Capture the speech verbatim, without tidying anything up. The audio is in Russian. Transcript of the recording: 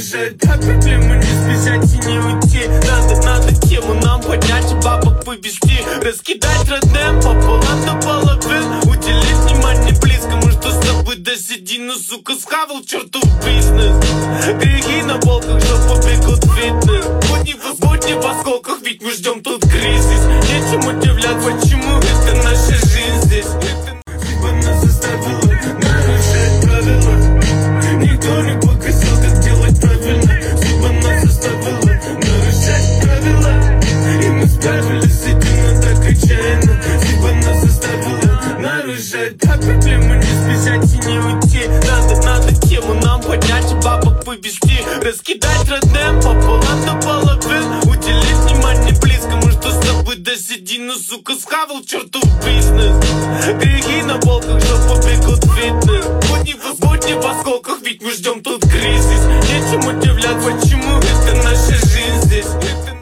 нарушать. От проблемы не сбежать и не уйти. Надо, надо тему нам поднять и бабок повести. Раскидать родным пополам до половин. Уделить внимание близкому, что с тобой досиди. Ну, сука, схавал чертов бизнес. Грехи на полках, что побегут в фитнес. Будни в будни в осколках, ведь мы ждем тут кризис. Нечем удивлять, почему это наша жизнь здесь. Судьба нас заставила нарушать правила. Никто не показал, как делать правильно. Судьба нас заставила нарушать правила. И мы справились с этим, но так отчаянно. Судьба нас заставила нарушать. От проблемы не сбежать и не уйти. Надо, надо тему нам поднять и бабок повести. Раскидать родным пополам до половин. Уделить внимание близкому, что с тобой досиди. Ну, сука, схавал чертов бизнес. Грехи на полках, что побегут в фитнес. Будни в будни в осколках, ведь мы ждем тут кризис. Нечем удивлять, почему